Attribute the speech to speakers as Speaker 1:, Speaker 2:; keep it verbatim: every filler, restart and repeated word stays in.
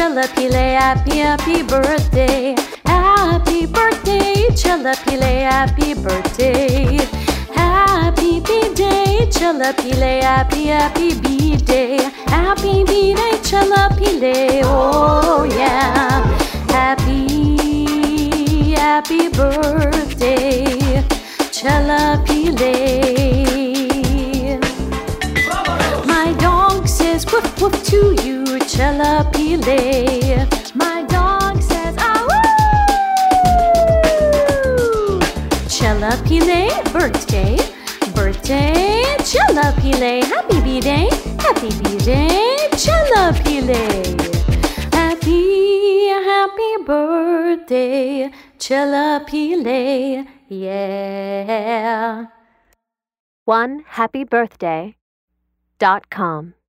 Speaker 1: Chillapile, happy, happy birthday. Happy birthday, Chillapile, happy birthday. Happy B-Day, Chillapile, happy, happy B-Day. Happy B-Day, Chillapile, oh yeah. Happy, happy birthday, Chillapile. My dog says woof woof to you, Chillapile. My dog says ah woo. Chillapile, birthday, birthday, Chillapile. Happy B-Day, happy B-Day, Chillapile. Happy, happy birthday, Chillapile, yeah.
Speaker 2: one happy birthday dot com